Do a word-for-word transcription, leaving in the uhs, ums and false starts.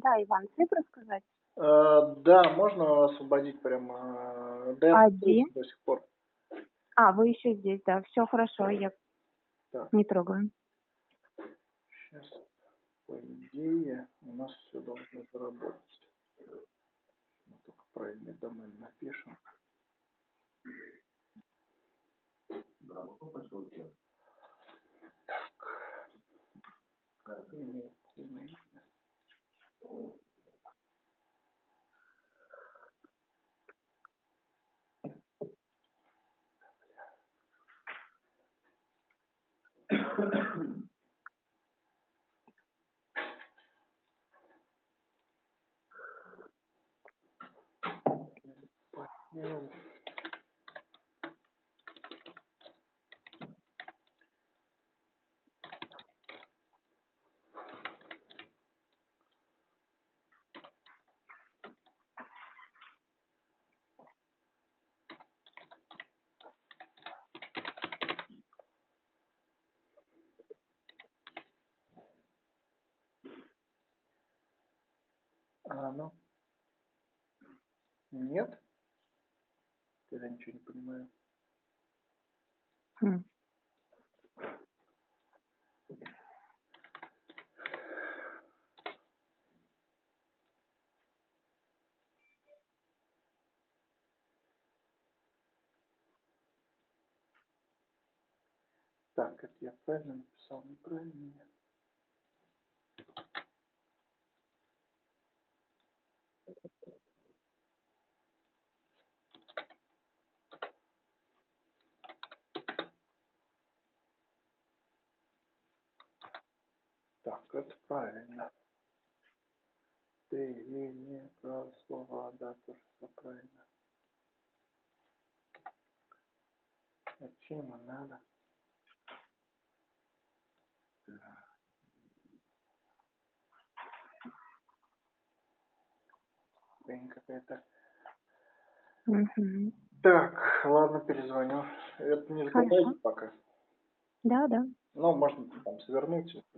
Да, Иван, цифры сказать? Э, да, можно освободить прямо, да я один. до сих пор. А, вы еще здесь, да. Все хорошо, я Так, не трогаю. сейчас, по идее, у нас все должно заработать. Мы только правильный домен напишем. Так. Имя, имя. Понял. А, ну, нет? Я ничего не понимаю. М. Так, это я правильно написал, неправильно. Так, это правильно. Ты и не про слова, да, тоже все правильно. А чем им надо? Блин, какая-то. Мгм. Так, ладно, перезвоню. Это не Хорошо. закрывайте пока. Да, да. Ну, можно там свернуть.